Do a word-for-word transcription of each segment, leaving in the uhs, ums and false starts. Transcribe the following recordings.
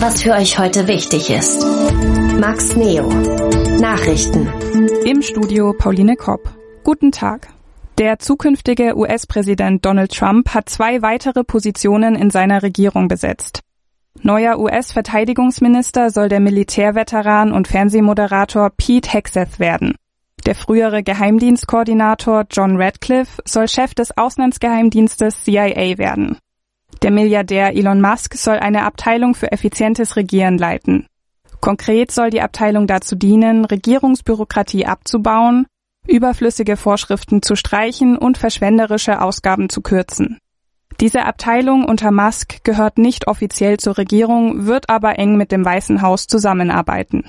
was für euch heute wichtig ist. Max Neo. Nachrichten. Im Studio Pauline Kopp. Guten Tag. Der zukünftige U S-Präsident Donald Trump hat zwei weitere Positionen in seiner Regierung besetzt. Neuer U S-Verteidigungsminister soll der Militärveteran und Fernsehmoderator Pete Hegseth werden. Der frühere Geheimdienstkoordinator John Radcliffe soll Chef des Auslandsgeheimdienstes C I A werden. Der Milliardär Elon Musk soll eine Abteilung für effizientes Regieren leiten. Konkret soll die Abteilung dazu dienen, Regierungsbürokratie abzubauen, überflüssige Vorschriften zu streichen und verschwenderische Ausgaben zu kürzen. Diese Abteilung unter Musk gehört nicht offiziell zur Regierung, wird aber eng mit dem Weißen Haus zusammenarbeiten.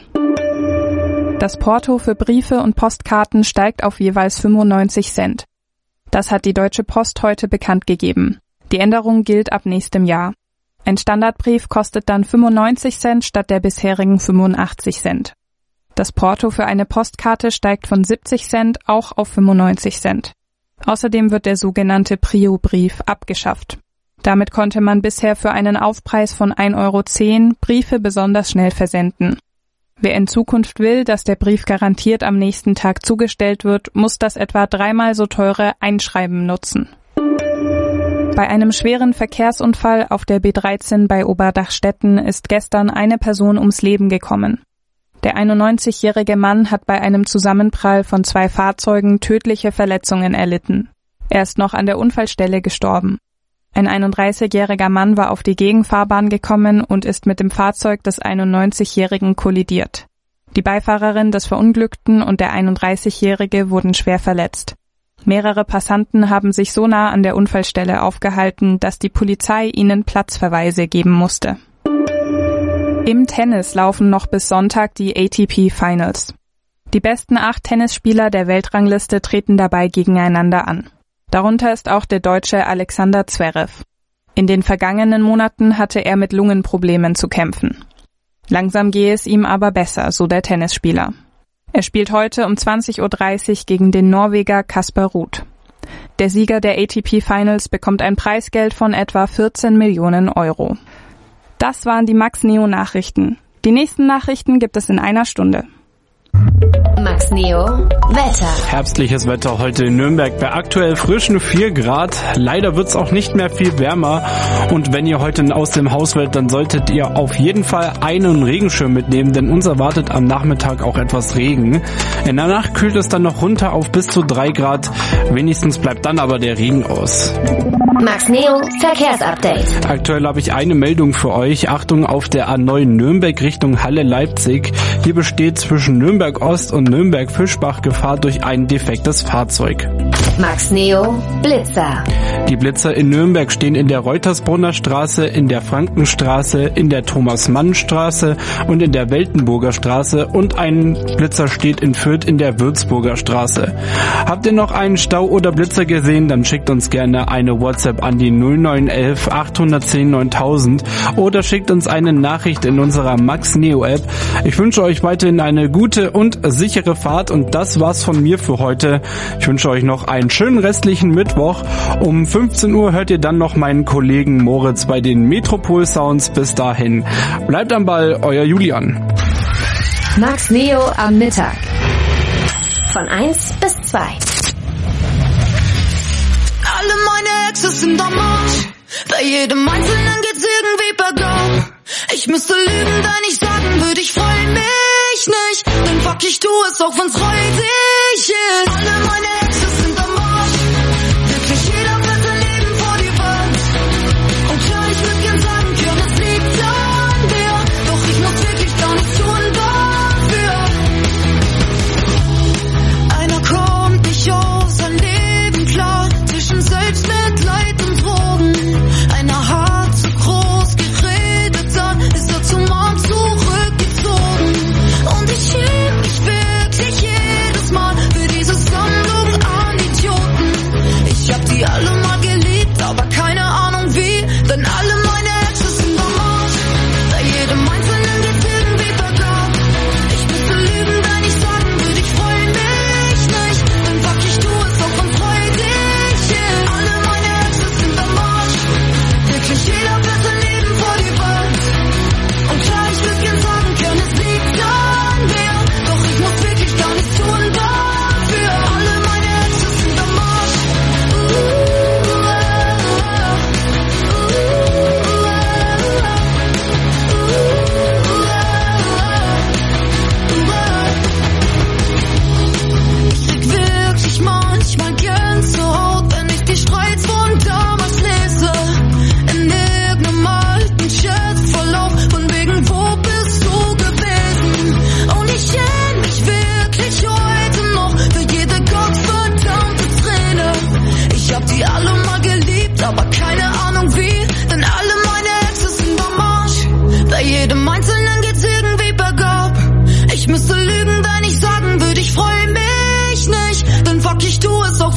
Das Porto für Briefe und Postkarten steigt auf jeweils fünfundneunzig Cent. Das hat die Deutsche Post heute bekannt gegeben. Die Änderung gilt ab nächstem Jahr. Ein Standardbrief kostet dann fünfundneunzig Cent statt der bisherigen fünfundachtzig Cent. Das Porto für eine Postkarte steigt von siebzig Cent auch auf fünfundneunzig Cent. Außerdem wird der sogenannte Prio-Brief abgeschafft. Damit konnte man bisher für einen Aufpreis von ein Euro zehn Briefe besonders schnell versenden. Wer in Zukunft will, dass der Brief garantiert am nächsten Tag zugestellt wird, muss das etwa dreimal so teure Einschreiben nutzen. Bei einem schweren Verkehrsunfall auf der B dreizehn bei Oberdachstetten ist gestern eine Person ums Leben gekommen. Der einundneunzigjährige Mann hat bei einem Zusammenprall von zwei Fahrzeugen tödliche Verletzungen erlitten. Er ist noch an der Unfallstelle gestorben. Ein einunddreißigjähriger Mann war auf die Gegenfahrbahn gekommen und ist mit dem Fahrzeug des einundneunzigjährigen kollidiert. Die Beifahrerin des Verunglückten und der einunddreißigjährige wurden schwer verletzt. Mehrere Passanten haben sich so nah an der Unfallstelle aufgehalten, dass die Polizei ihnen Platzverweise geben musste. Im Tennis laufen noch bis Sonntag die A T P Finals. Die besten acht Tennisspieler der Weltrangliste treten dabei gegeneinander an. Darunter ist auch der Deutsche Alexander Zverev. In den vergangenen Monaten hatte er mit Lungenproblemen zu kämpfen. Langsam gehe es ihm aber besser, so der Tennisspieler. Er spielt heute um zwanzig Uhr dreißig gegen den Norweger Casper Ruud. Der Sieger der A T P Finals bekommt ein Preisgeld von etwa vierzehn Millionen Euro. Das waren die Max Neo Nachrichten. Die nächsten Nachrichten gibt es in einer Stunde. Max Neo Wetter. Herbstliches Wetter heute in Nürnberg bei aktuell frischen vier Grad. Leider wird's auch nicht mehr viel wärmer. Und wenn ihr heute aus dem Haus wollt, dann solltet ihr auf jeden Fall einen Regenschirm mitnehmen, denn uns erwartet am Nachmittag auch etwas Regen. In der Nacht kühlt es dann noch runter auf bis zu drei Grad. Wenigstens bleibt dann aber der Regen aus. Max Neo Verkehrsupdate. Aktuell habe ich eine Meldung für euch. Achtung auf der A neun Nürnberg Richtung Halle-Leipzig. Hier besteht zwischen Nürnberg Ost und Nürnberg-Fischbach Gefahr durch ein defektes Fahrzeug. Max Neo Blitzer. Die Blitzer in Nürnberg stehen in der Reutersbrunner Straße, in der Frankenstraße, in der Thomas-Mann-Straße und in der Weltenburger Straße und ein Blitzer steht in Fürth in der Würzburger Straße. Habt ihr noch einen Stau oder Blitzer gesehen, dann schickt uns gerne eine WhatsApp an die null neun eins eins acht eins null neuntausend oder schickt uns eine Nachricht in unserer Max Neo App. Ich wünsche euch weiterhin eine gute und sichere Fahrt und das war's von mir für heute. Ich wünsche euch noch einen schönen restlichen Mittwoch. Um fünfzehn Uhr hört ihr dann noch meinen Kollegen Moritz bei den Metropol Sounds. Bis dahin. Bleibt am Ball, euer Julian. Max Neo am Mittag. Von eins bis zwei. Alle meine Exes sind am Arsch. Bei jedem Einzelnen geht's irgendwie bergab. Ich müsste lügen, wenn ich sagen würde, ich freu mich nicht. Denn fuck, ich tu es, auch wenn's räudig ist. Alle meine Exes sind am Arsch. Wirklich jeder wird sein Leben vor die Wand. Und klar, ich würd gern sagen, ja, das liegt an dir. Doch ich muss wirklich gar nichts tun dafür. Einer kommt nicht auf sein Leben klar. Zwischen Selbstmitleid und Drogen. Einer hat zu groß geredet, dann ist er zum Arm zurückgezogen. Und ich schäme mich wirklich jedes Mal für diese Sammlung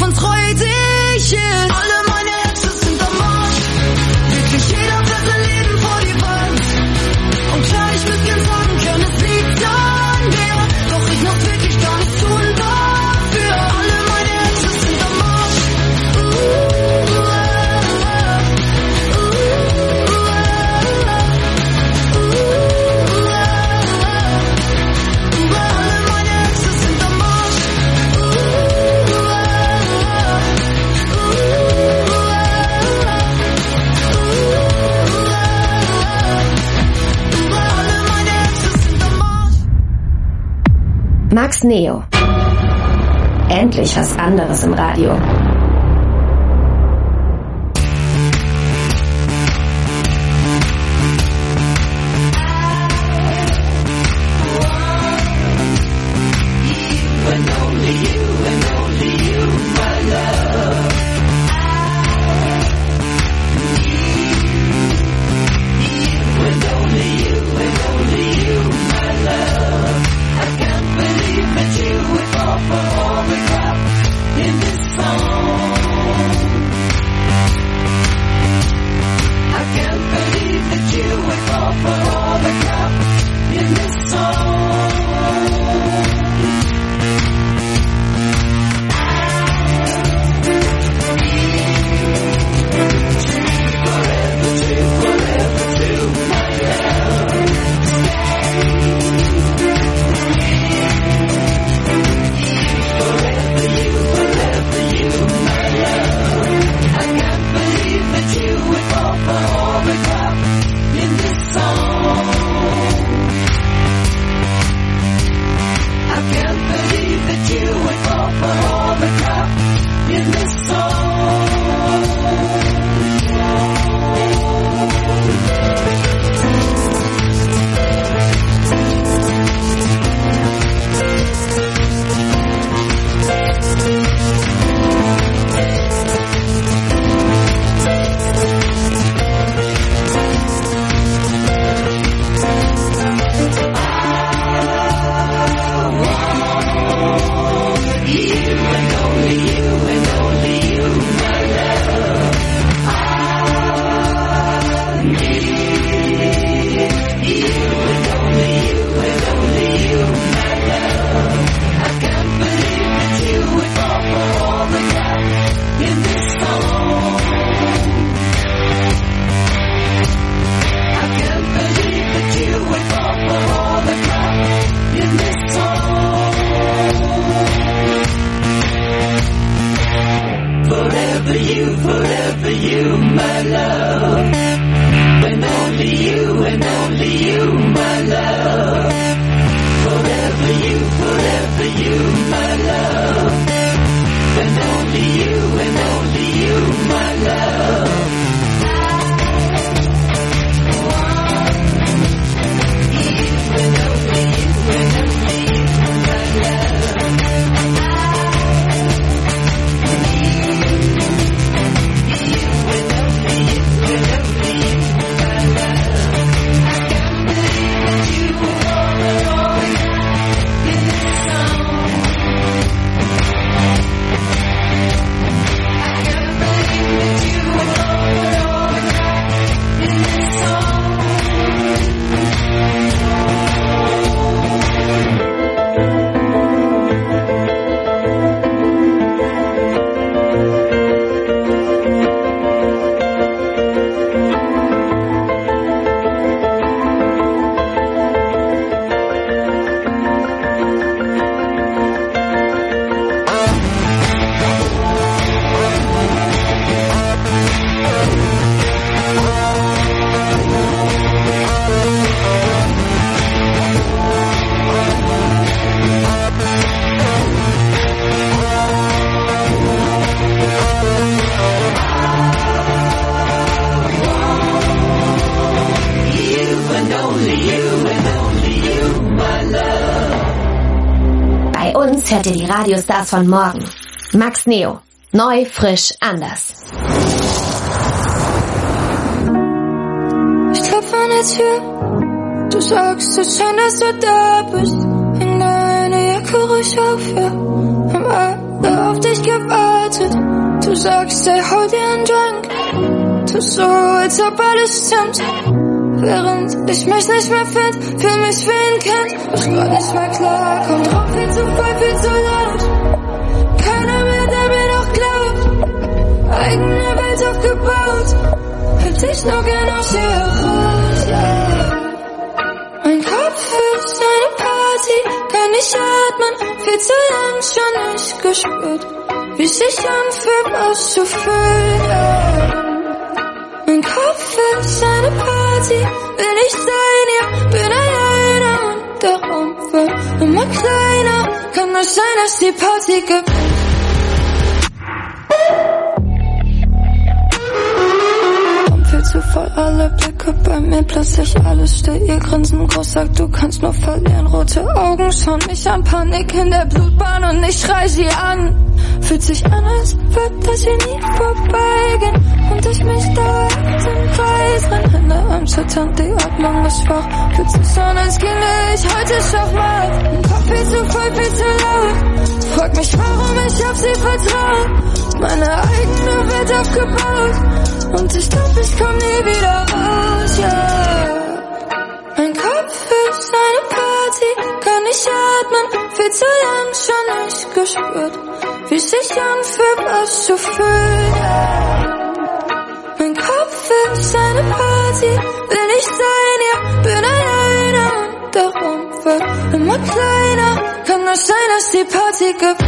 von Treu dich ist. Alle meine Exes sind am Arsch. Wirklich jeder fährt sein Leben vor die Wand. Und klar, ich würd gern sagen können, es liegt an mir. Doch ich muss wirklich gar nichts tun dafür. Alle meine Exes sind am Arsch. Uh, uh, uh, uh, uh, uh, alle meine Exes sind am Arsch. Uh, uh, Max Neo. Endlich was anderes im Radio. Hört ihr die Radiostars von morgen. Max Neo. Neu, frisch, anders. Ich klopfe an der Tür. Du sagst so schön, dass du da bist. In deiner Jacke ruhig auf, ja. Am Hab auf dich gewartet. Du sagst, ey, hol dir einen Drink. Tu so, als ob alles stimmt. Während ich mich nicht mehr find, fühl mich wie ein Kind. Ich grad nicht mehr klar, komm drauf, viel zu voll, viel zu laut. Keiner mehr, der mir noch glaubt. Eigene Welt aufgebaut. Hält dich nur gern aus hier raus, yeah. Mein Kopf ist eine Party, kann nicht atmen, viel zu lang schon nicht gespürt, wie sich anfühlt, was zu fühlen, yeah. Mein Kopf ist eine Party, will ich sein, ja, bin alleine und der Raum wird immer kleiner. Kann es sein, dass die Party gibt? Viel zu voll, alle Blicke bei mir, plötzlich alles still. Ihr Grinsen groß sagt, du kannst nur verlieren. Rote Augen schauen mich an, Panik in der Blutbahn und ich schrei sie an. Fühlt sich an, als würde das hier nie vorbeigehen und ich mich dauernd im Kreis renn. Hände am Zittern, die Atmung ist schwach. Fühlt sich so an, als ginge ich heute Schachmatt. Mein Kopf viel zu voll, viel zu laut. Frag mich, warum ich auf sie vertraue. Meine eigene Welt aufgebaut und ich glaub, ich komm nie wieder raus, yeah. Mein Kopf ist eine Party, kann nicht atmen, viel zu lang schon nicht gespürt, wie sich anfühlt, was zu fühlen, yeah. Mein Kopf ist eine Party, will ich sein, ja, bin alleine und der Raum wird immer kleiner. Kann das sein, dass die Party gibt?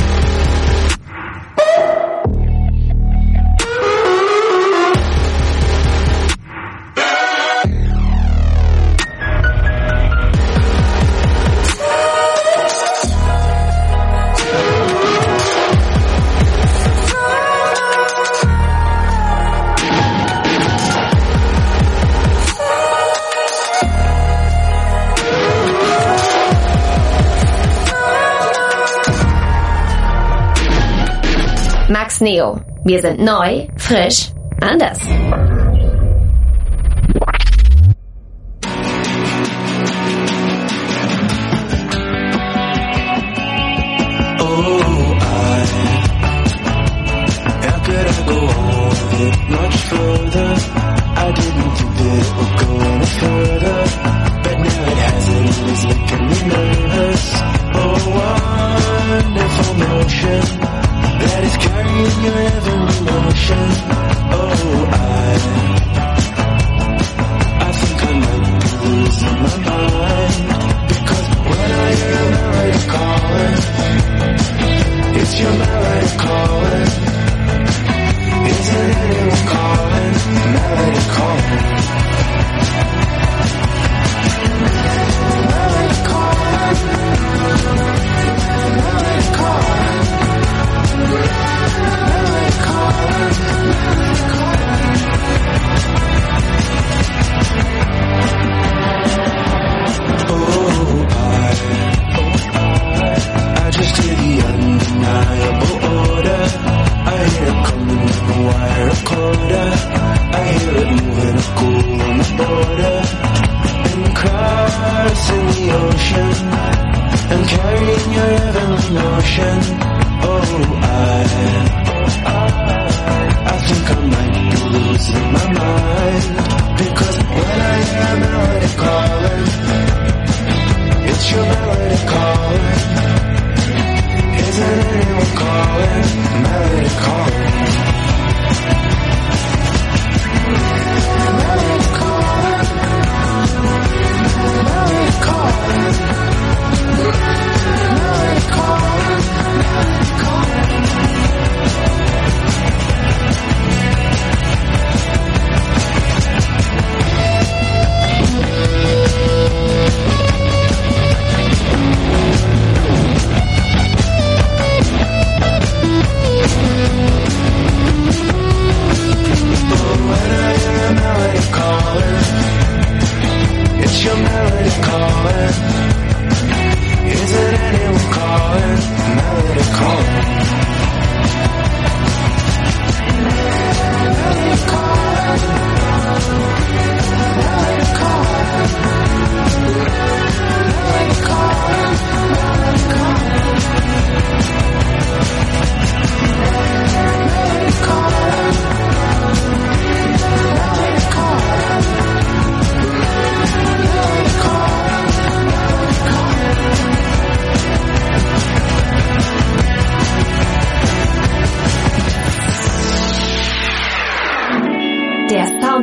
Max Neo. Wir sind neu, frisch, anders.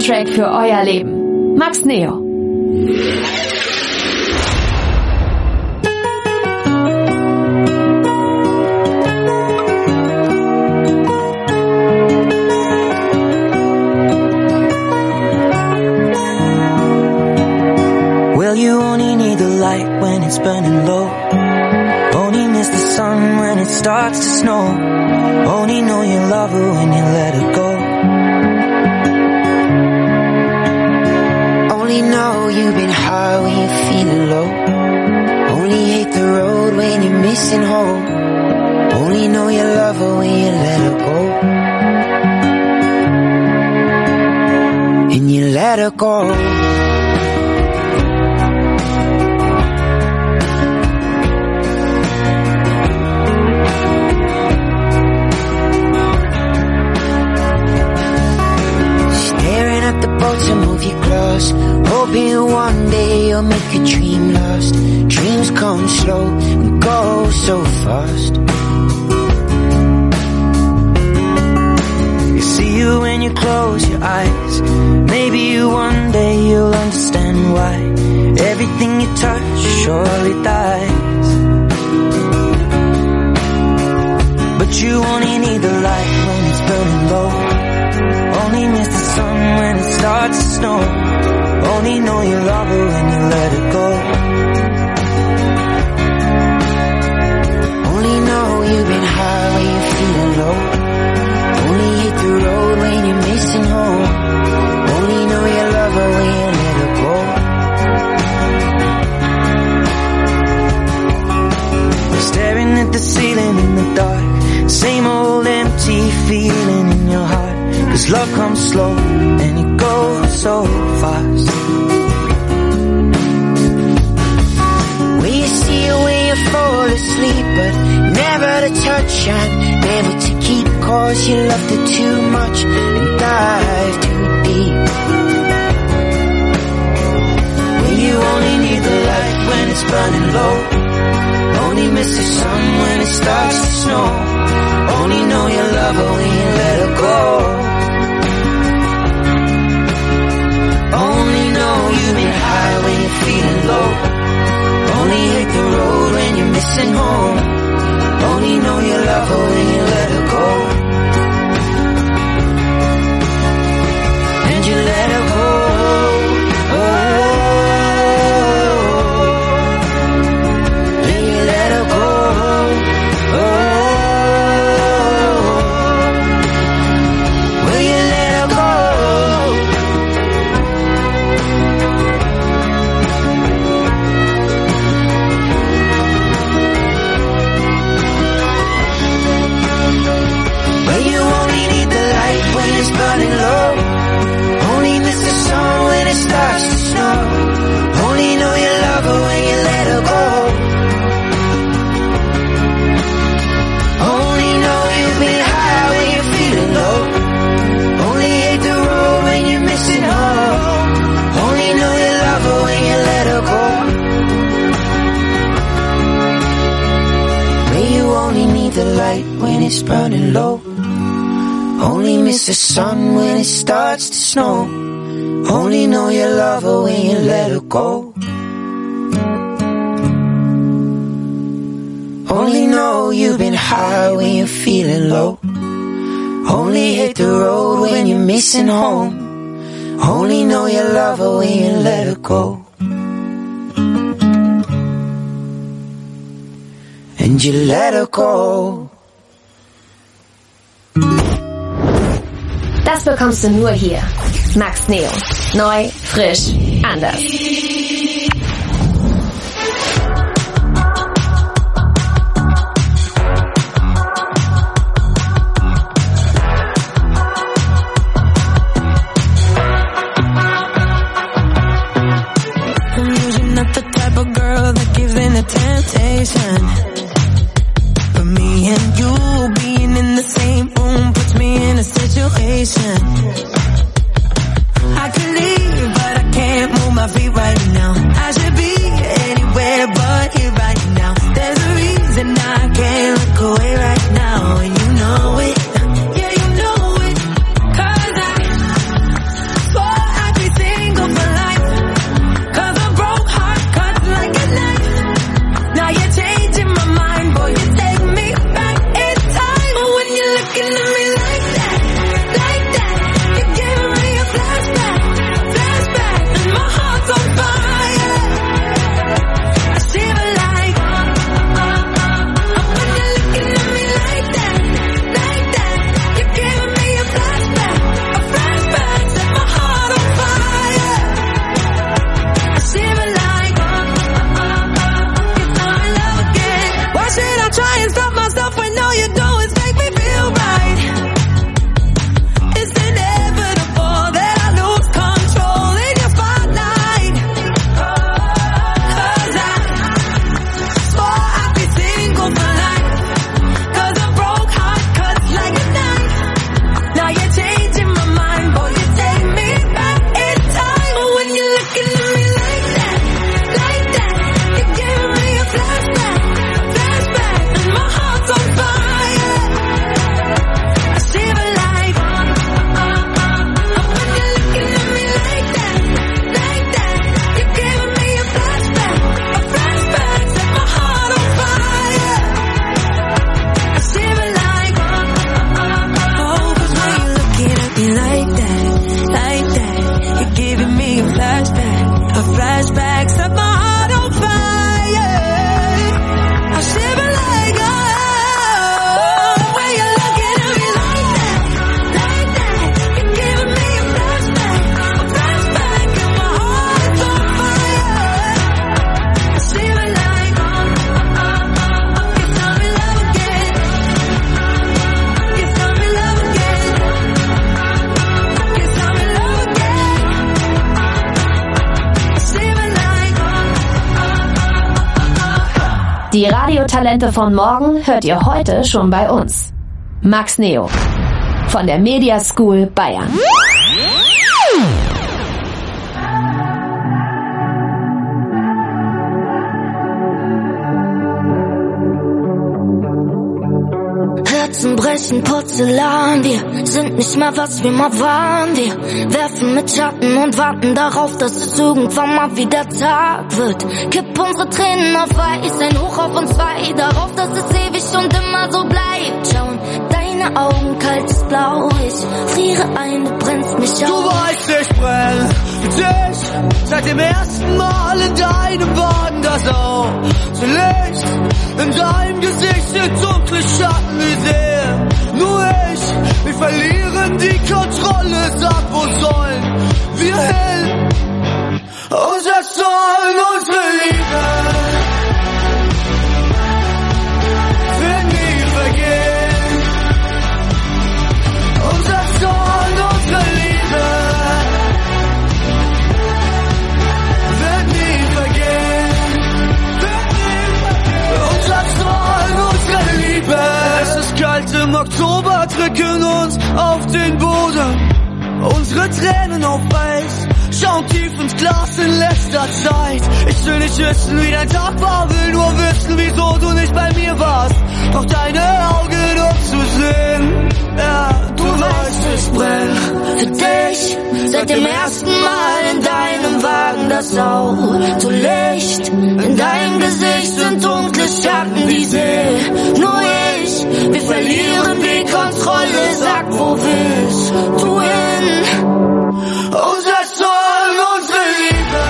Soundtrack für euer Leben. Max Neo. Well, you only need the light when it's burning low. Only miss the sun when it starts to snow. Only know you love her when you let her go. Only know you've been high when you're feeling low. Only hate the road when you're missing home. Only know you love her when you let her go. And you let her go. To move your close, hoping one day you'll make a dream last. Dreams come slow and go so fast. You see you when you close your eyes. Maybe you one day you'll understand why everything you touch surely dies. But you only need the light when it's burning low. Only miss the sun when it starts to snow. Only know you love her when you let her go. Only know you've been high when you're feeling low. Only hit the road when you're missing home. Only know you love her when you let her go. Staring at the ceiling in the dark. Same old empty feeling in your heart. Cause love comes slow and it goes so fast. When you see her when you fall asleep, but never to touch and never to keep. Cause you loved her too much and dive too deep. When you only need the light when it's burning low. Only miss the sun when it starts to snow. Only know you love her when you let her go. Only know you've been high when you're feeling low. Only hate the road when you're missing home. Only know you love her when you let her go. And you let her go. Oh, yeah, you let her go. Oh, will you let her go? It's burning low. Only miss the sun when it starts to snow. Only know you love her when you let her go. Only know you've been high when you're feeling low. Only hate the road when you're missing home. Only know you love her when you let her go. Where you only need the light when it's burning low. Only miss the sun when it starts to snow. Only know you love her when you let her go. Only know you've been high when you're feeling low. Only hate the road when you're missing home. Only know you love her when you let her go. And you let her go. Das bekommst du nur hier. Max Neo. Neu, frisch, anders. I'm usually not the type of girl that gives in to temptation. But me and you being in the same room puts me in a situation. I could leave, but I can't move my feet right now. I should be anywhere but here right now. There's a reason I can't look away right now, and you know it. Yeah, you know it. 'Cause I fall Die Radiotalente von morgen hört ihr heute schon bei uns. Max Neo von der Media School Bayern. Herzen brechen Porzellan, wir sind nicht mehr was wir mal waren. Wir werfen mit Schatten und warten darauf, dass es irgendwann mal wieder Tag wird. Kipp unsere Tränen auf Eis, ein Hoch auf uns zwei, darauf, dass es ewig und immer so bleibt. Schauen deine Augen kaltes Blau, ich friere ein, du brennst mich auf. Du weißt, ich brenne für dich, seit dem ersten Mal in deinem Wagen, das Auge zu Licht. In deinem Gesicht sind dunkle Schatten, die sehen nur ich. Wir verlieren die Kontrolle, sag, wo sollen wir hin? Unser Zorn, unsere Liebe wird nie vergehen. Unser Zorn, unsere Liebe wird nie vergehen. Wird nie vergehen. Unser Zorn, unsere Liebe. Es ist kalt im Oktober, drücken uns auf den Boden. Unsere Tränen auf Eis, schauen tief ins Glas in letzter Zeit. Ich will nicht wissen, wie dein Tag war, will nur wissen, wieso du nicht bei mir warst. Brauch deine Augen, um zu sehen. Ja, du, du weißt, ich brenne für dich. Seit dem ersten Mal in deinem Wagen, das Auto Licht. In deinem Gesicht sind dunkle Schatten, die sehe nur ich. Wir verlieren die Kontrolle, sag, wo willst du hin? Unser Zorn, unsere Liebe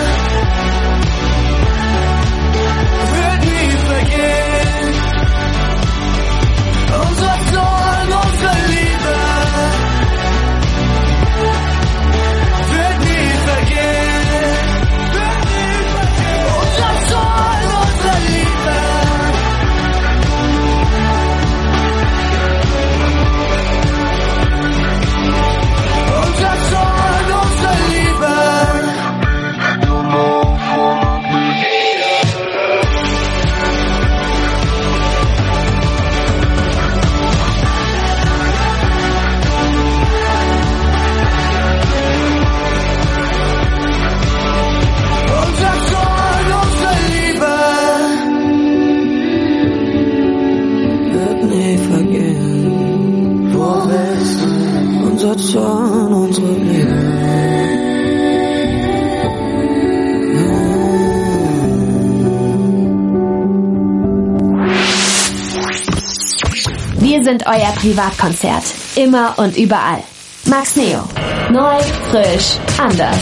wird nie vergehen. Unser Zorn, unsere Liebe wird nie vergehen. Wird nie vergehen. Unser Zorn, unsere Liebe. Unser Zorn, unsere Liebe. Unser Zorn, unsere Liebe wird nie vergehen. Wo bist du? Unser Zorn, unsere Liebe. Wir sind euer Privatkonzert. Immer und überall. Max Neo. Neu, frisch, anders.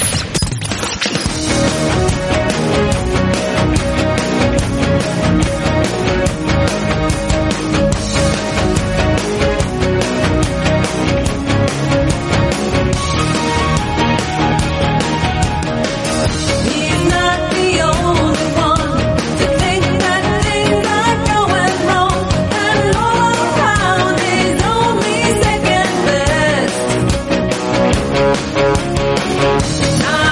Now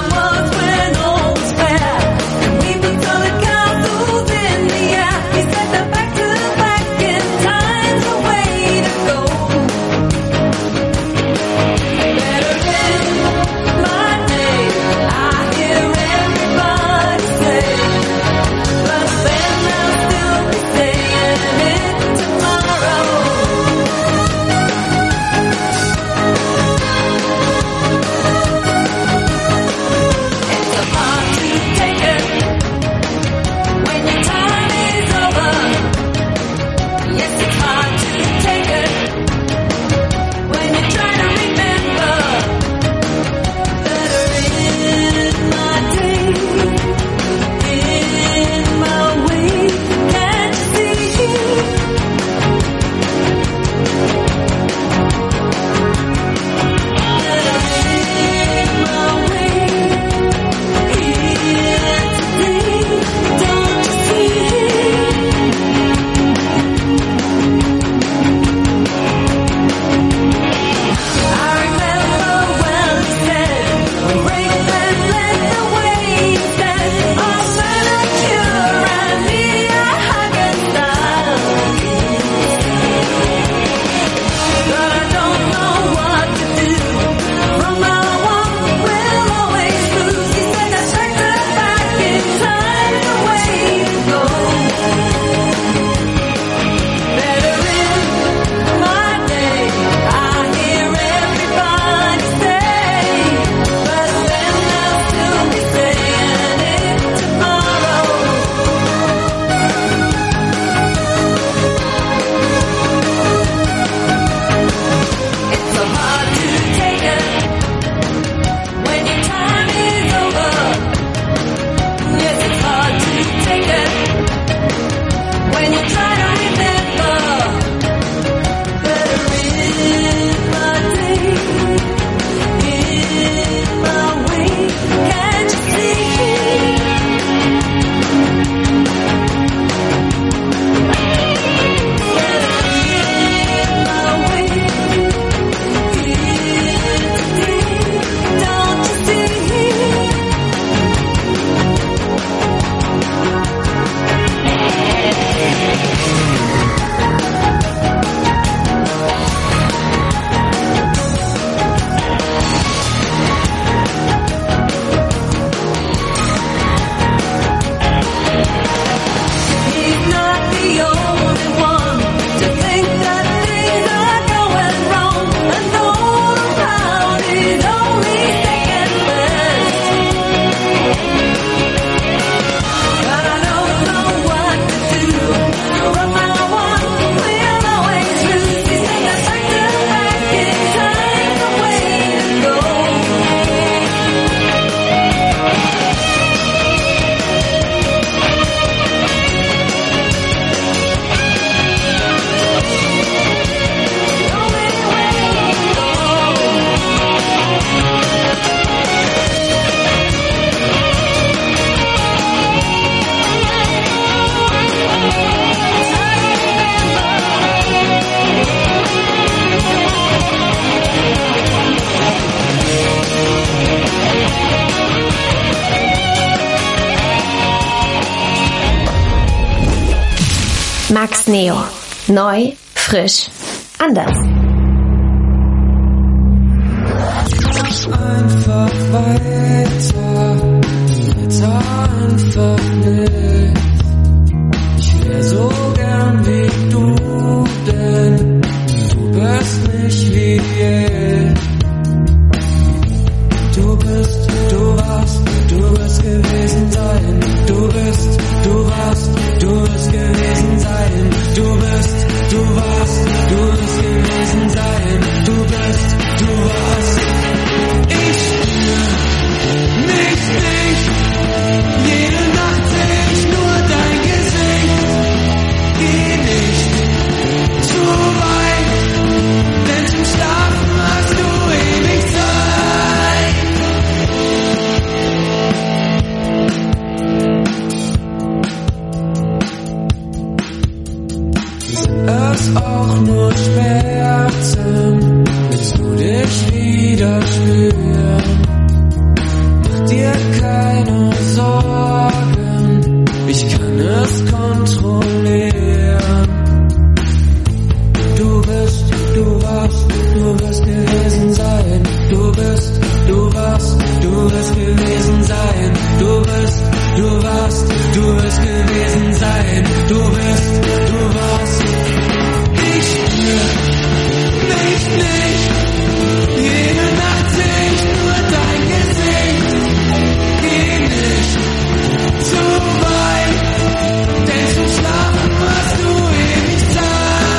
Max Neo. Neu, frisch, anders. Einfach weiter, weiter einfach nicht. Ich wär so gern wie du, denn du bist nicht wie je. Du bist, du warst, du wirst gewesen sein. Du bist, du warst, du wirst gewesen sein. Du bist, du warst, du wirst gewesen sein. Du bist, du warst. Ich spür nicht dich. Jede Nacht seh ich nur dein Gesicht. Geh nicht zu weit, denn zum Schlafen hast du ewig Zeit. Es auch nur Schmerzen, willst du dich wieder spüren? Mach dir keine Sorgen, ich kann es kontrollieren. Du bist, du warst, du wirst gewesen sein. Du bist, du warst, du wirst gewesen sein. Du bist, du warst, du wirst gewesen sein. Du bist, du warst. Ich spür nicht, nicht. Jede Nacht seh ich nur dein Gesicht. Geh nicht zu weit, denn zum Schlafen hast du ewig Zeit.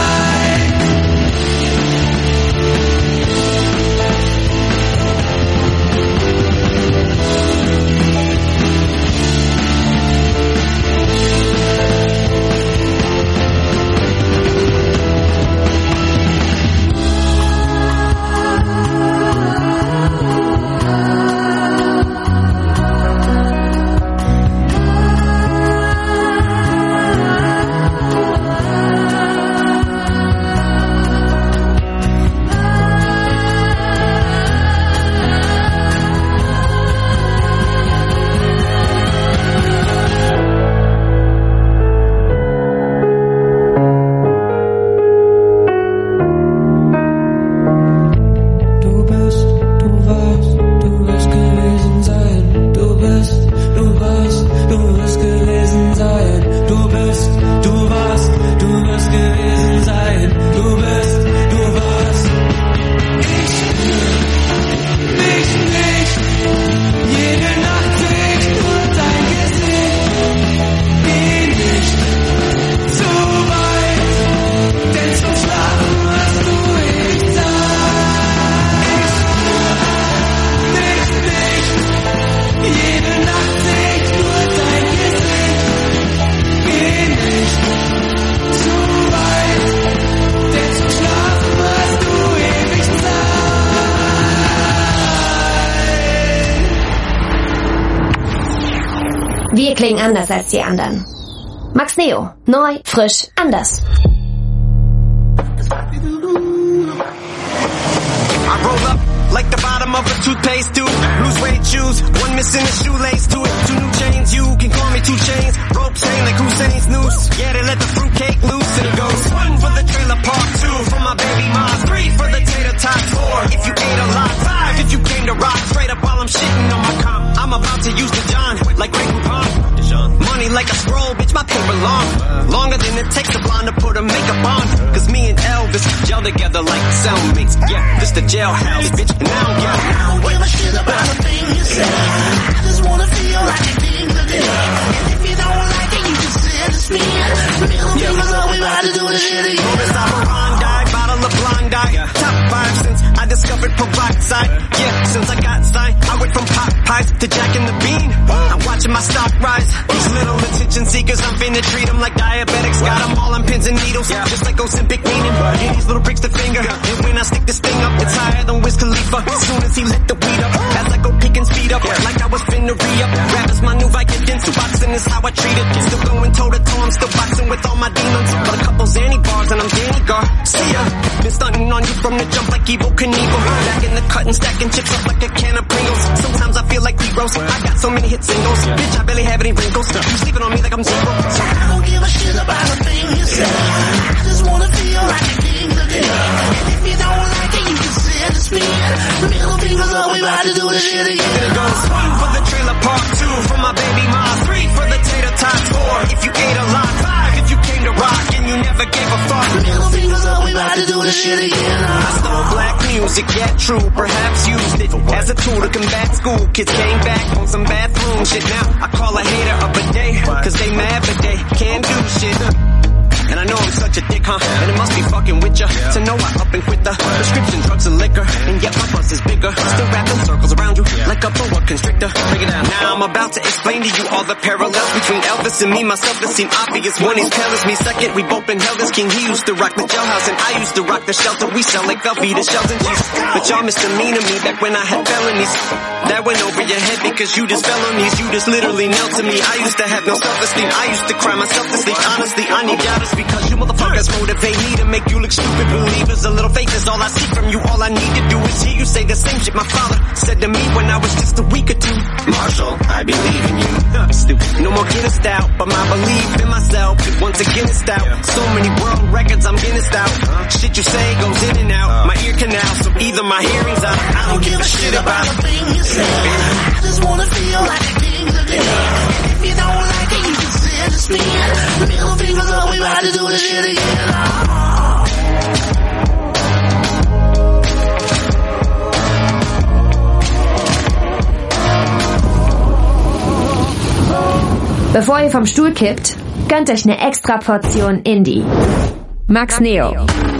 Wir klingen anders als die anderen. Max Neo. Neu, frisch, anders. I roll up like the bottom of a toothpaste tube. Lose weight, shoes, one missing a shoelace to it. Two new chains, you can call me two chains. Ropes hang like Hussein's noose. Yeah, they let the fruitcake loose and it goes. One for the trailer park, two for my baby mom, three for the tater tot, four if you ate a lot, five if you came to rock. Straight up while I'm shitting on my comp. I'm about to use the John like Grey Poupon. Money like a scroll, bitch, my paper long. Longer than it takes a blonde to put her makeup on. Cause me and Elvis gel together like cellmates. Yeah, this the jailhouse, bitch, and now, yeah. I don't give a shit about a thing you say. I just wanna feel like a king today. And if you don't like it, you can sentence me. Middle fingers up, we about to do this shit again. This operandi, bottle of Blondie. Top five since I discovered peroxide. Yeah, since I got signed, I went from pop pies to Jack and the Bean. I'm watching my stock rise. These little attention seekers, I'm finna treat them like diabetics. Got them all on pins and needles, just like Ozempic meaning. Yeah, these little pricks the finger. And when I stick this thing up, it's higher than Wiz Khalifa. As soon as he lit the weed up, as I go pick and speed up, like I was finna re-up. Rap is my new Vicodin, boxing is how I treat it. Still going toe to toe, I'm still boxing with all my demons. But a couple Zanny bars and I'm Danny Garcia. Been stunting on you from the jump like Evel Knievel. Back in the cut and stacking chips up like a can of Pringles. Sometimes I feel like heroes. I got so many hit singles. Bitch, I barely have any wrinkles. You sleeping on me like I'm zero. I don't give a shit about a thing you say. music, yeah, true. Perhaps used it as a tool to combat school. Kids came back on some bathroom shit. Now I call a hater up a day, cause they mad but they can't do shit. And I know I'm such a dick, huh? And it must be fucking with ya to know I up and quit the prescription drugs and liquor. And yet my buzz is bigger, still wrapping circles around you like a boa constrictor. Break it down. Now I'm about to explain to you all the parallels between Elvis and me. Myself that seem obvious. One he's pale as me, second we both been held as king. He used to rock the jailhouse and I used to rock the shelter. We sell like Velveeta shells and cheese. But y'all misdemeanor me back when I had felonies. That went over your head because you just fell on these. You just literally knelt to me. I used to have no self-esteem. I used to cry myself to sleep. Honestly, I need y'all to speak. Because you motherfuckers motivate me to make you look stupid. Believers, a little faith is all I seek from you. All I need to do is hear you say the same shit my father said to me when I was just a week or two. Marshall, I believe in you. Uh, stupid. No more getting stout, but my belief in myself is once again it's stout. So many world records I'm Guinnessed out. Shit you say goes in and out my ear canal, so either my hearing's out. I don't give a shit about a thing you say. I just wanna feel like a king today. If you don't like it, you can send a spin. Middle fingers up, we about to do this shit again. Bevor ihr vom Stuhl kippt, gönnt euch eine extra Portion Indie. Max Neo.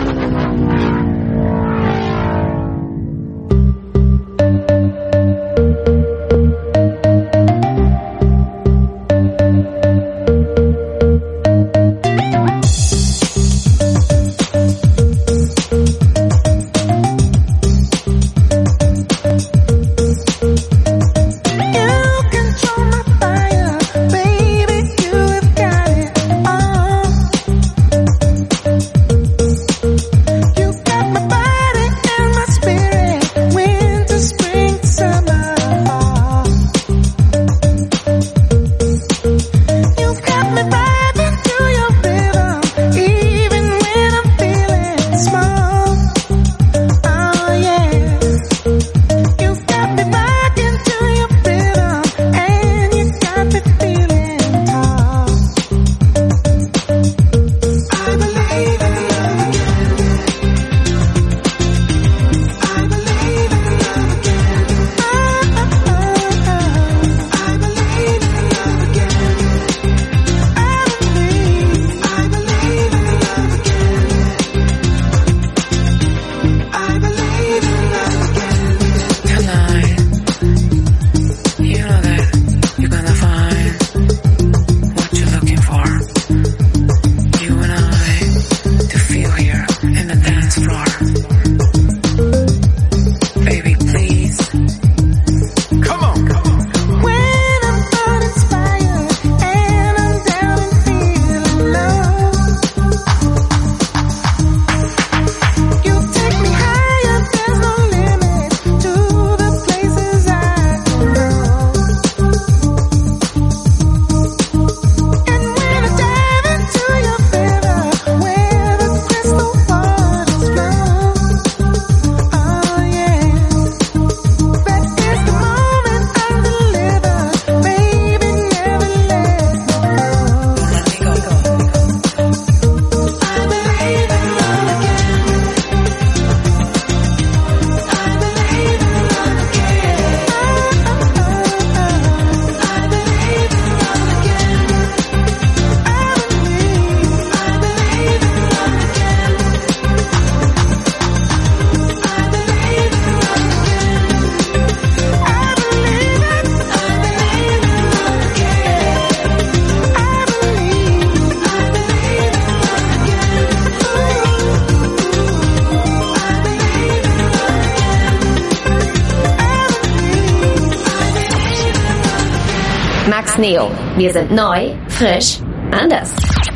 Max Neo. Wir sind neu, frisch, anders.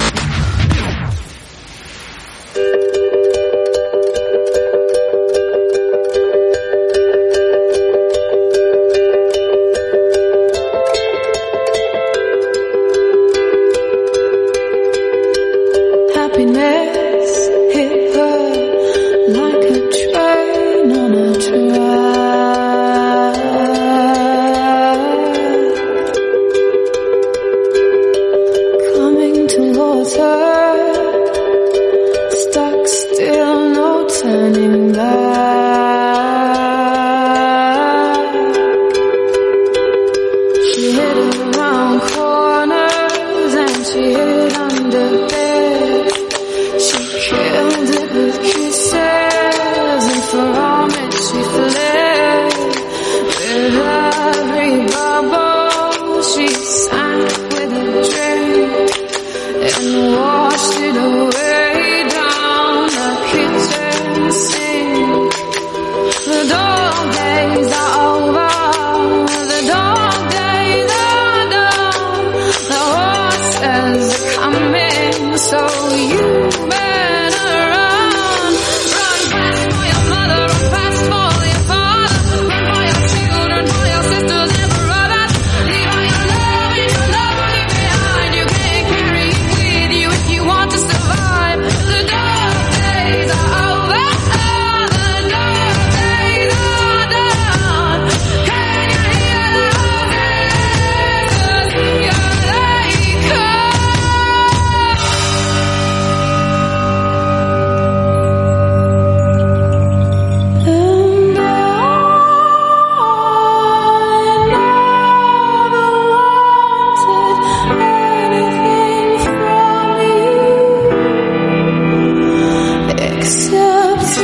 Happiness hit her like a train on a track. Coming towards her, stuck still, no turning back. hid under bed. She killed it with kisses, and from it she fled. With every bubble she sank with a drink, and washed it away down the kitchen sink. The dog days are over, the dog days are done. The horses are coming, so you better run. Run fast for your mother, run fast for your father, run for your children, for your sisters and brothers. Leave all your love and your lovely behind. You can't carry it with you if you want to survive. The dog days are over, the dog days are done. Can you hear the voices? You're like and I never wanted anything from you except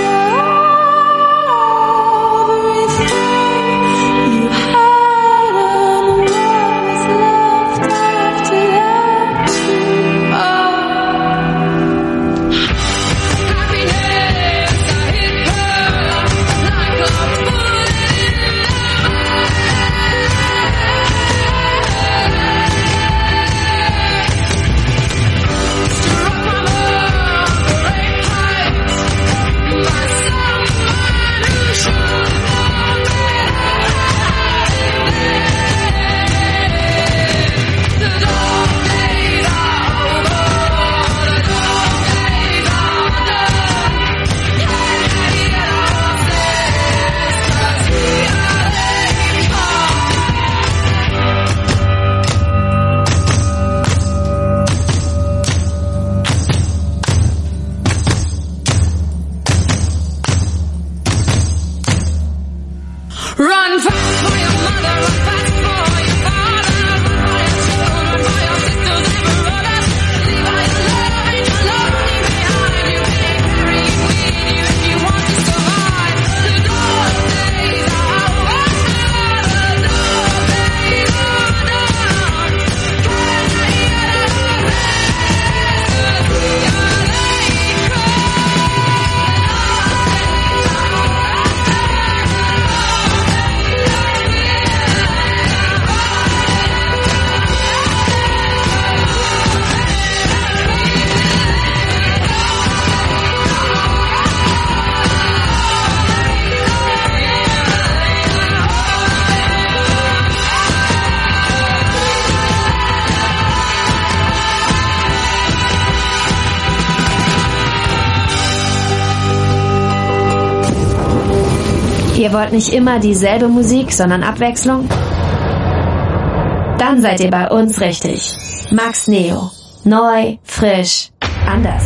everything you had and what was left after that too. Happiness, I hit her like a bullet in the struck from a great height by someone who should have the dog days are over, the dog days are done. Can you hear our sisters? Here they come. Run fast for your mother, run fast for your father, run for your children, for your sisters and brothers. Leave all your love and your lovely behind. You can't carry it with you if you want to survive. The dog days are over, the dog days are done. Can you hear the voices? You're like Ihr wollt nicht immer dieselbe Musik, sondern Abwechslung? Dann seid ihr bei uns richtig. Max Neo. Neu, frisch, anders.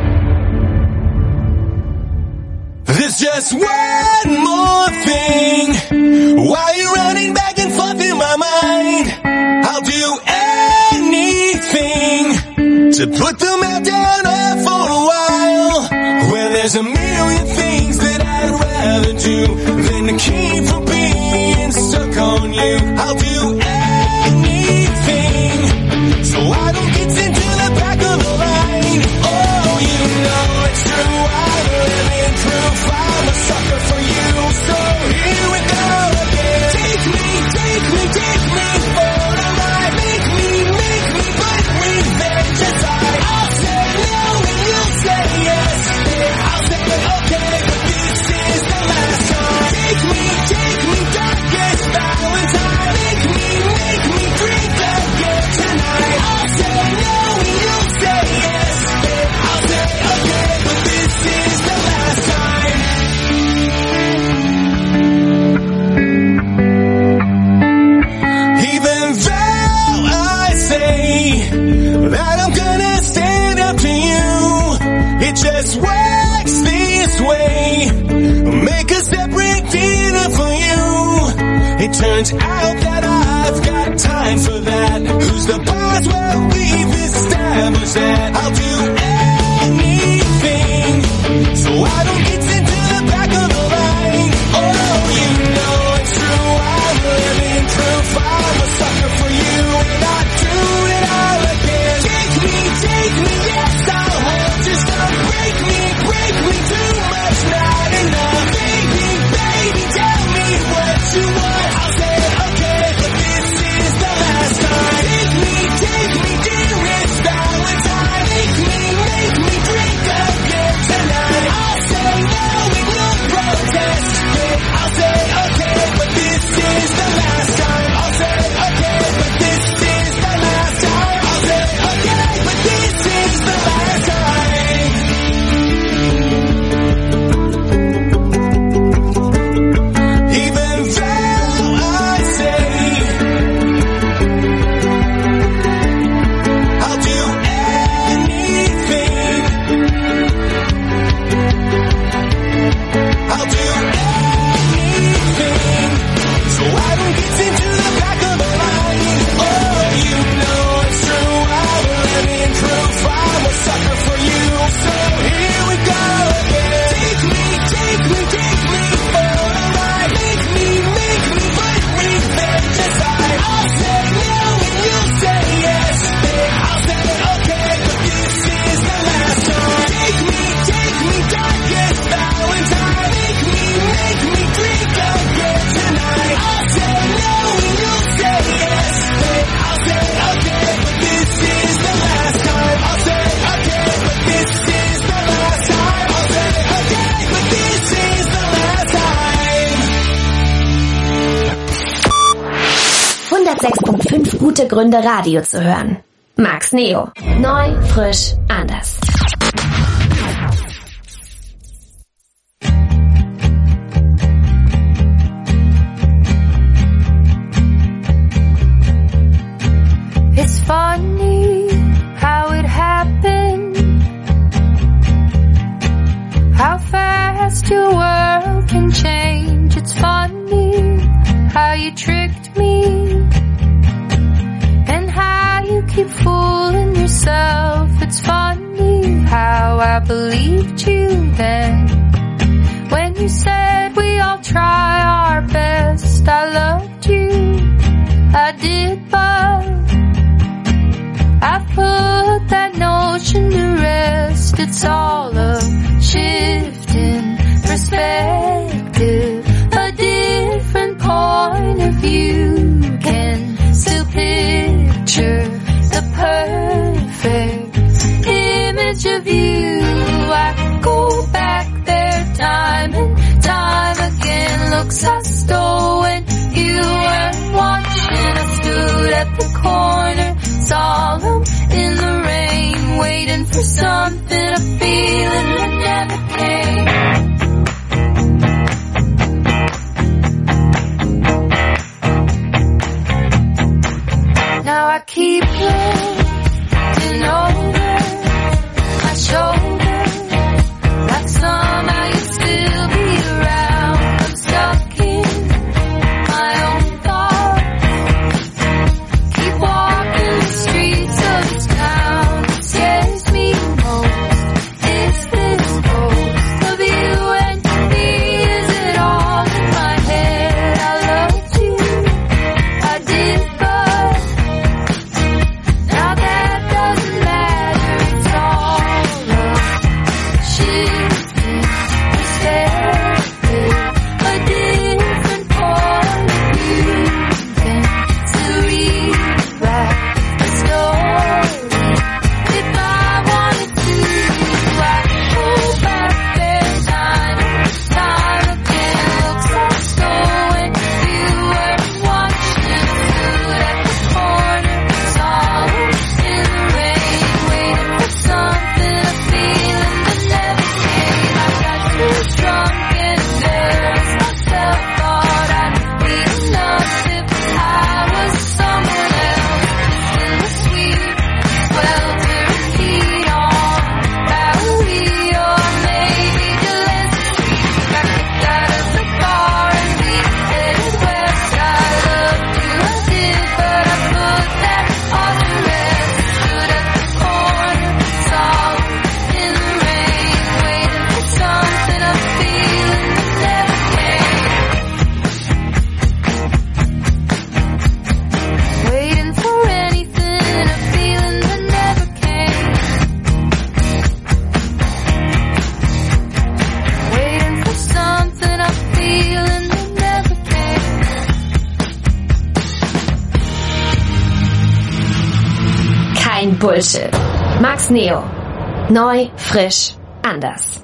There's just one more thing. While you're running back and forth in my mind, I'll do anything to put the meltdown off for a while. Well, there's a million things that I'd rather do than to keep from being stuck on you. I'll do anything so I don't get into the back of the line. Oh, you know it's true, I'm living proof I'm a sucker for you. So here we go again. Take me, take me, take me for a ride. Make me, make me, put me there just like I'll say no and you'll say yes. Yeah, I'll say okay, but this is the last time. Take me, take me, darkest Valentine. Make me, make me drink again tonight. I'll say no and you'll say yes. Yeah, I'll say okay, but this is the last time. Even though I say that I'm gonna stand up to you, it just works this way. Make a separate dinner for you. It turns out that I've got time for that. Who's the boss? Well, we've established said I'll do anything so I don't get sent to the back of the line. Oh, you know it's true, I'm living proof. I'm a sucker for you, and I do it all again. Take me, take me, yes, I'll hold your stuff. Break me, break me, too much, not enough. Baby, baby, tell me what you want. I'll say okay, but this is the last time. Take me, take me, dearest Valentine. Make me, make me drink again tonight. I'll say no and you'll protest. Yeah, I'll say okay, but this is the last time. I'll say okay, but this is the last time. I'll say okay, but this is the last time. Even though I say I'll do anything, I'll do anything so I don't get sent to the back of the line. Oh, you know it's true, I'm living proof. I'm a sucker for you, so here we go again. Take me, take me, take me for a ride. Make me, make me, put revenge aside. I'll say no and you'll say yes. Then I'll say okay, but this is the last time. Take me, take me, darkest Valentine. Make me, make me drink again tonight. I'll say no and you'll say yes. Then I'll say okay, but this is the last time. I'll say okay, but this is the last time. I'll say okay, but this is the last time. hundertsechs Komma fünf gute Gründe, Radio zu hören. Max Neo. Neu, frisch, anders. It's funny how it happened, how fast your world can change. It's funny how you tricked me and how you keep fooling yourself. It's funny how I believed you then when you said we all try our best. I loved you, I did, but I put that notion to rest. It's all a shift in perspective, a different point of view. Can still picture the perfect image of you. I go back there time and time again. Looks I stole when you weren't watching. I stood at the corner, solemn in the rain, waiting for something, a feeling that never came. Now I keep looking over my shoulder, like somehow you'll still be around. I'm stuck in my own thoughts, keep walking the streets of this town. What scares me most is that Bullshit. Max Neo. Neu, frisch, anders.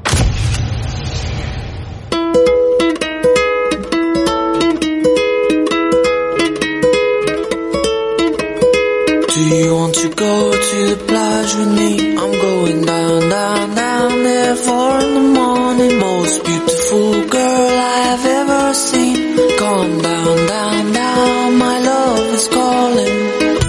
Do you want to go to the plage with me? I'm going down, down, down there four in the morning. Most beautiful girl I have ever seen. Calm down, down, down, my love is calling.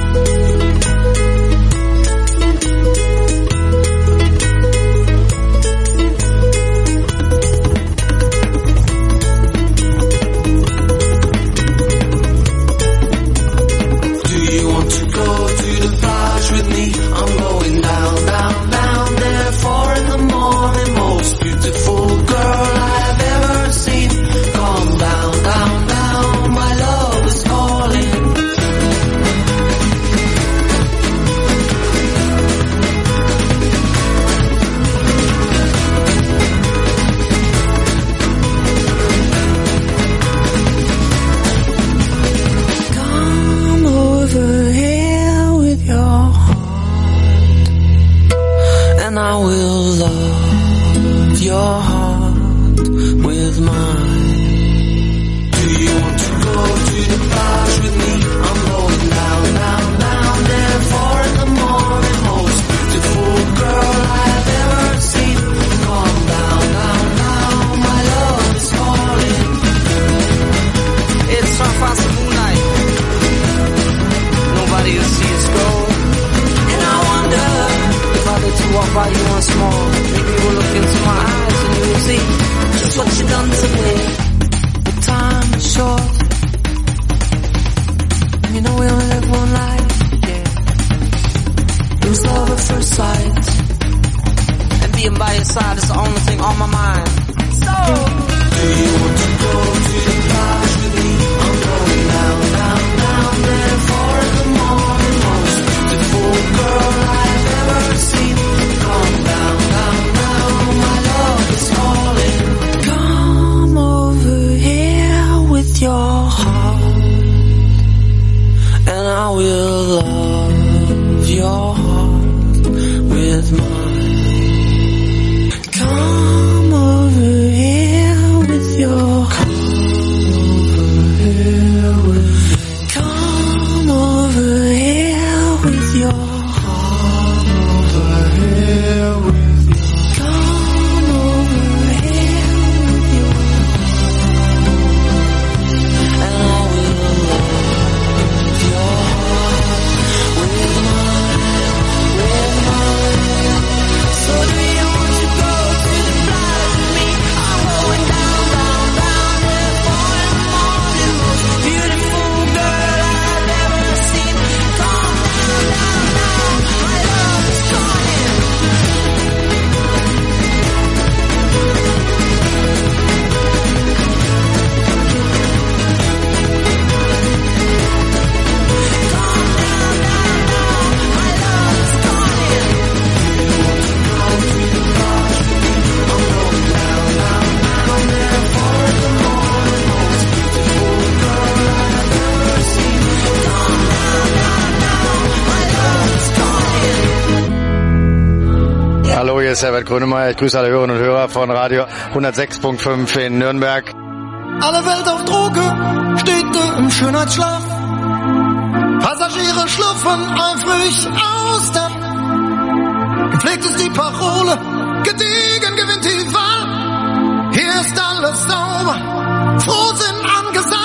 Herbert Grönemeyer, ich grüße alle Hörerinnen und Hörer von Radio hundertsechs Komma fünf in Nürnberg. Alle Welt auf Droge, Städte im Schönheitsschlaf. Passagiere schlüpfen eifrig aus, denn gepflegt ist die Parole, gediegen gewinnt die Wahl. Hier ist alles sauber, Frohsinn angesagt.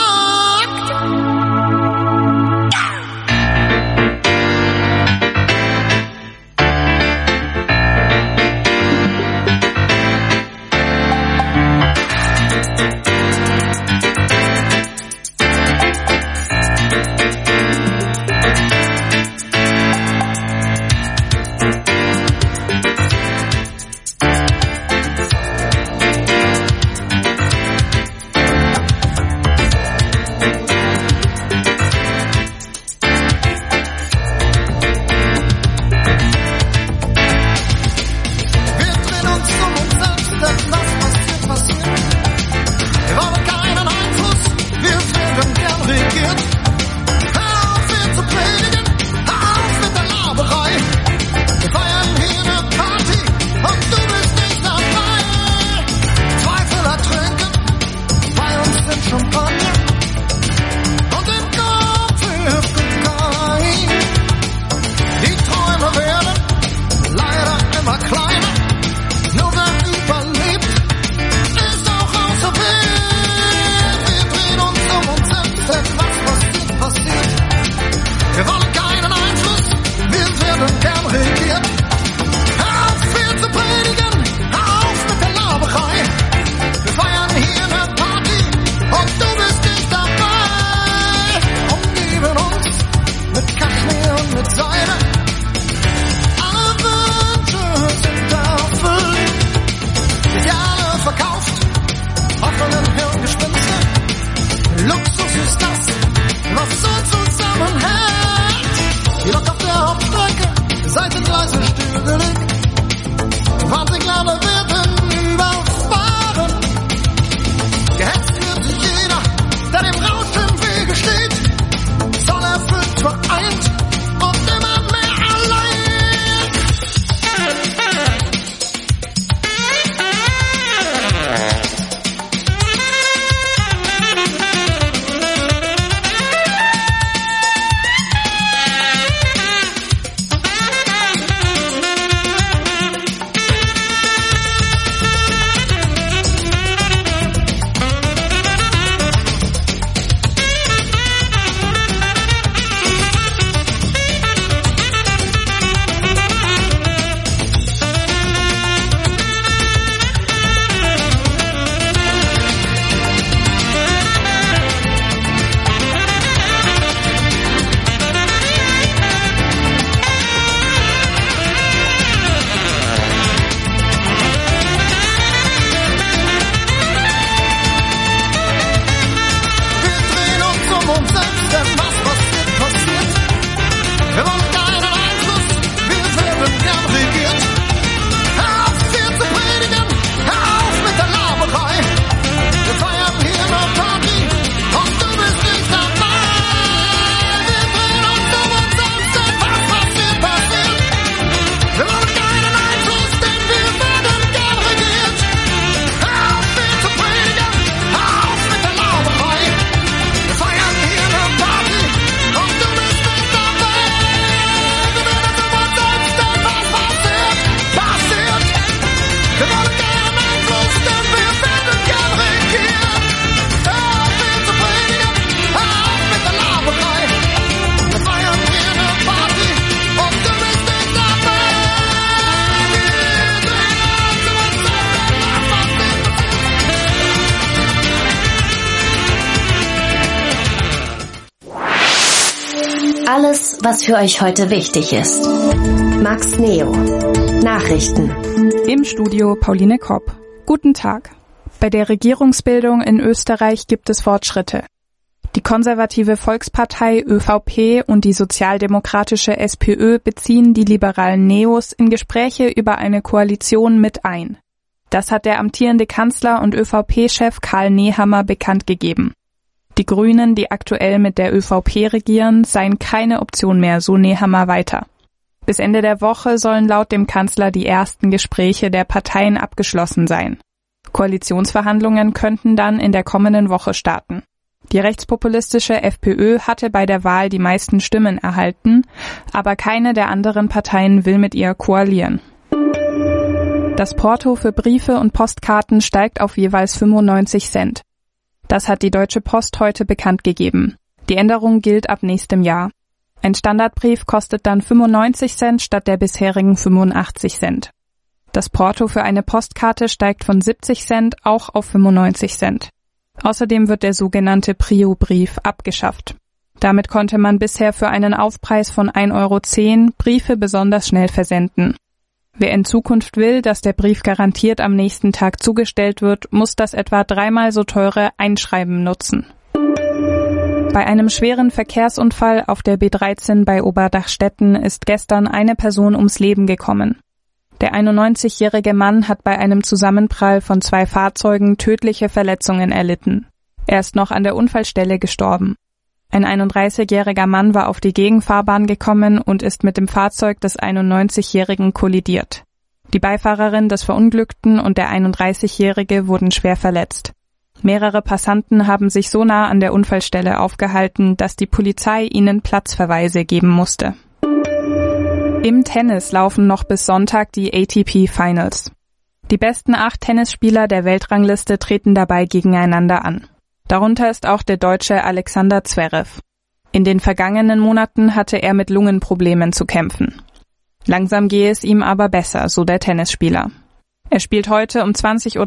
das, was für euch heute wichtig ist. Max Neo. Nachrichten. Im Studio Pauline Kopp. Guten Tag. Bei der Regierungsbildung in Österreich gibt es Fortschritte. Die konservative Volkspartei ÖVP und die sozialdemokratische SPÖ beziehen die liberalen Neos in Gespräche über eine Koalition mit ein. Das hat der amtierende Kanzler und ÖVP-Chef Karl Nehammer bekannt gegeben. Die Grünen, die aktuell mit der ÖVP regieren, seien keine Option mehr, so Nehammer weiter. Bis Ende der Woche sollen laut dem Kanzler die ersten Gespräche der Parteien abgeschlossen sein. Koalitionsverhandlungen könnten dann in der kommenden Woche starten. Die rechtspopulistische FPÖ hatte bei der Wahl die meisten Stimmen erhalten, aber keine der anderen Parteien will mit ihr koalieren. Das Porto für Briefe und Postkarten steigt auf jeweils fünfundneunzig Cent. Das hat die Deutsche Post heute bekannt gegeben. Die Änderung gilt ab nächstem Jahr. Ein Standardbrief kostet dann fünfundneunzig Cent statt der bisherigen fünfundachtzig Cent. Das Porto für eine Postkarte steigt von siebzig Cent auch auf fünfundneunzig Cent. Außerdem wird der sogenannte Prio-Brief abgeschafft. Damit konnte man bisher für einen Aufpreis von ein Euro zehn Briefe besonders schnell versenden. Wer in Zukunft will, dass der Brief garantiert am nächsten Tag zugestellt wird, muss das etwa dreimal so teure Einschreiben nutzen. Bei einem schweren Verkehrsunfall auf der B dreizehn bei Oberdachstetten ist gestern eine Person ums Leben gekommen. Der einundneunzigjährige Mann hat bei einem Zusammenprall von zwei Fahrzeugen tödliche Verletzungen erlitten. Er ist noch an der Unfallstelle gestorben. Ein einunddreißigjähriger Mann war auf die Gegenfahrbahn gekommen und ist mit dem Fahrzeug des einundneunzigjährigen kollidiert. Die Beifahrerin des Verunglückten und der einunddreißigjährige wurden schwer verletzt. Mehrere Passanten haben sich so nah an der Unfallstelle aufgehalten, dass die Polizei ihnen Platzverweise geben musste. Im Tennis laufen noch bis Sonntag die A T P Finals. Die besten acht Tennisspieler der Weltrangliste treten dabei gegeneinander an. Darunter ist auch der Deutsche Alexander Zverev. In den vergangenen Monaten hatte er mit Lungenproblemen zu kämpfen. Langsam gehe es ihm aber besser, so der Tennisspieler. Er spielt heute um zwanzig Uhr